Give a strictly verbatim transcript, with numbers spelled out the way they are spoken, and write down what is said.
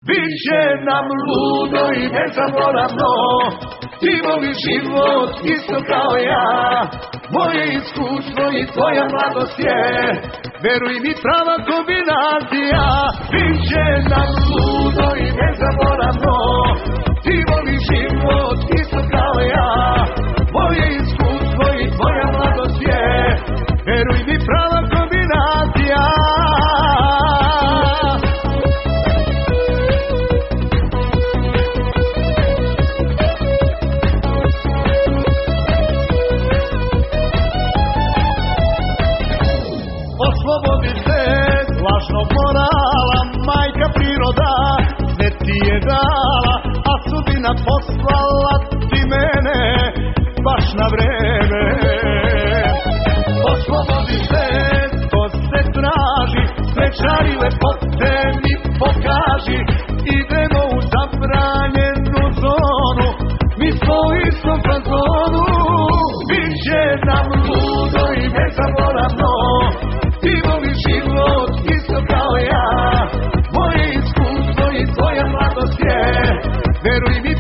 Biće nam ludo i nezaboravno, ti voliš život isto kao ja. Moje iskustvo i tvoja mladost je, veruj mi, prava kombinacija. Biće nam ludo i nezaboravno, ti voliš život isto kao ja. Moje iskustvo i tvoja mladost je, veruj mi, prava kombinacija. Oslobodi se lažnog morala, majka priroda sve ti je dala, a sudbina poslala ti mene baš na vreme. Oslobodi se, ko se traži, sve čari lepote mi pokaži, idemo u zabranjenu zonu, mi smo u istom fazonu. Biće nam ludo i nezaboravno, ti voliš život isto kao ja. Moje iskustvo i tvoja mladost je, veruj mi,